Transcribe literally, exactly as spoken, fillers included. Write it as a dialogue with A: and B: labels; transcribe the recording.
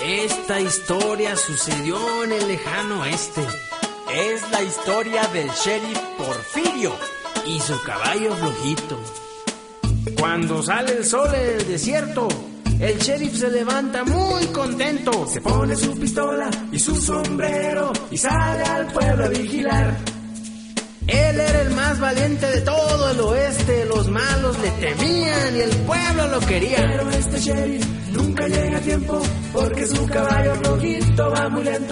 A: Esta historia sucedió en el lejano oeste.
B: Es la historia del sheriff Porfirio
A: y su caballo flojito. Cuando sale el sol en el desierto, el sheriff se levanta muy contento.
C: Se pone su pistola y su sombrero y sale al pueblo a vigilar.
A: Él era el más valiente de todo el oeste. Los malos le temían y el pueblo lo quería.
C: Pero este sheriff nunca llega a tiempo porque su caballo flojito va muy lento.